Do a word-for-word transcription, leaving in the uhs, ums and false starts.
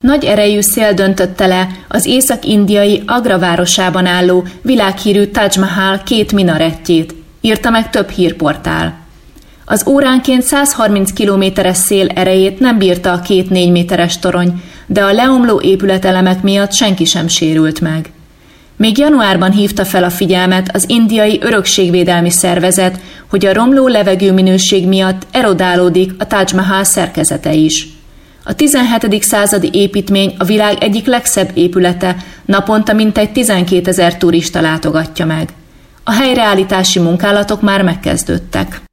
nagy erejű szél döntötte le az észak-indiai Agra városában álló világhírű Taj Mahal két minarettjét, írta meg több hírportál. Az óránként száz harminc kilométeres szél erejét nem bírta a két négy méteres torony, de a leomló épületelemek miatt senki sem sérült meg. Még januárban hívta fel a figyelmet az indiai örökségvédelmi szervezet, hogy a romló levegőminőség miatt erodálódik a Taj Mahal szerkezete is. A tizenhetedik századi építmény a világ egyik legszebb épülete, naponta mintegy tizenkétezer turista látogatja meg. A helyreállítási munkálatok már megkezdődtek.